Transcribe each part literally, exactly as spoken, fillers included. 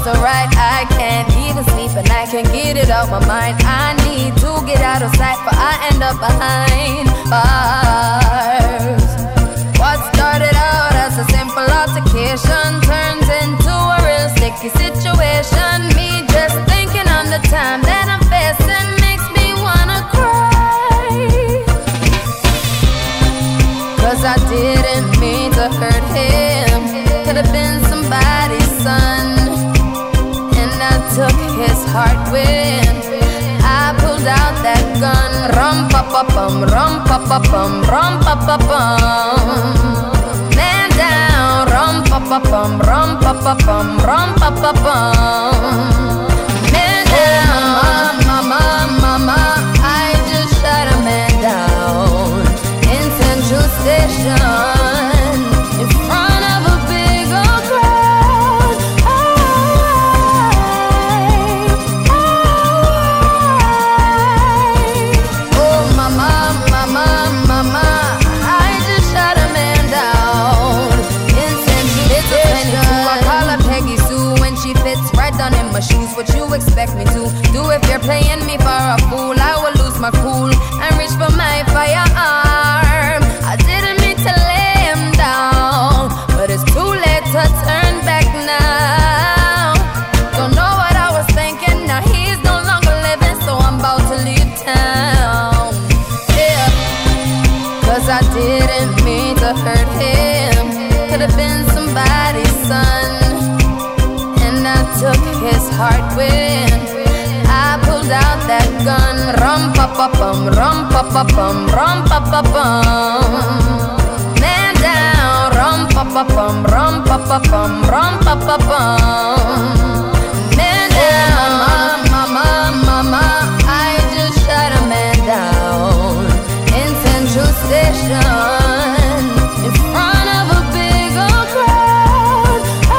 so right, I can't even sleep and I can't get it out my mind. I need to get out of sight, but I end up behind bars. What started out as a simple altercation turns into a real sticky situation. Me just thinking on the time that I'm facing makes me wanna cry. Cause I didn't mean to hurt him. Could have been somebody's son, and I took his heart when I pulled out that gun. Rum pa pa bum, rum pa pa bum, rum pa pa bum. Man down, rum pa pa bum, rum pa pa bum, rum pa pa bum. Man down, mama, mama, I just shot a man down in Central Station in front of a big old crowd. I, I, oh mama, mama, mama, I just shot a man down in Central Station. I call her Peggy Sue when she fits right down in my shoes. What you expect me to do if you're playing me for a fool? I will lose my cool and reach for my firearm. I didn't mean to lay him down, but it's too late to turn back now. Don't know what I was thinking, now he's no longer living, so I'm about to leave town. Yeah, cause I didn't mean to hurt him. Could have been somebody's son, and I took his heart when I pulled out that gun. Rum pa pa bum, rum pa pa bum, rum pa pa bum. Man down, rum pa pa bum, rum pa pa bum, rum pa pa bum. Man down, mama, mama, mama, I just shot a man down in Central Station in front of a big old crowd. I,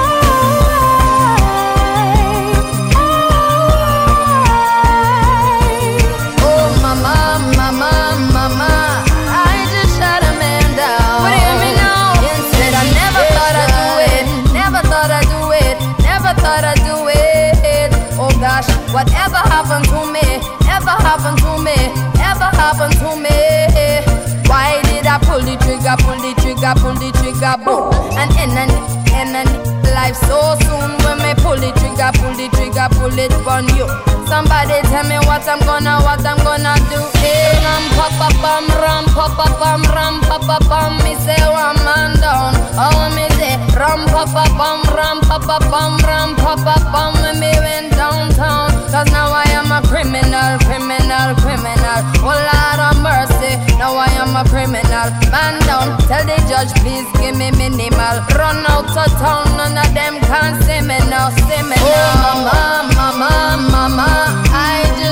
I, oh mama, mama, mama, I just shot a man down. But hear me now, instead I never thought I'd do it, never thought I'd do it, never thought I'd do it. Oh gosh, whatever happened to me, ever happened to me, ever happened to me. Why did I pull the trigger, pull the trigger, pull the trigger, boom, and end and end and life so soon. When me pull the trigger, pull the trigger, pull it on you. Somebody tell me what I'm gonna, what I'm gonna do. Hey, ram pa pa bum, ram pa pa bum, ram pa pa bum. Me say one man down. Oh me say ram pa pa bum, ram pa pa bum, ram pa pa bum. When me went downtown, cause now I am a criminal, criminal, criminal. Oh Lord of mercy, now I am a criminal. Man down, tell the judge please give me minimal. Run out of town, none of them can see me now, see me now. Oh mama, mama, mama, I just